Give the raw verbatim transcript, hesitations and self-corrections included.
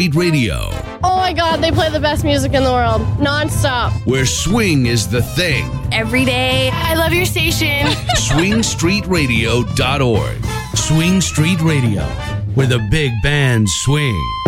Street Radio, Oh my God, they play the best music in the world, nonstop. where swing is the thing. Every day. I love your station. swing street radio dot org. Swing Street Radio, where the big bands swing.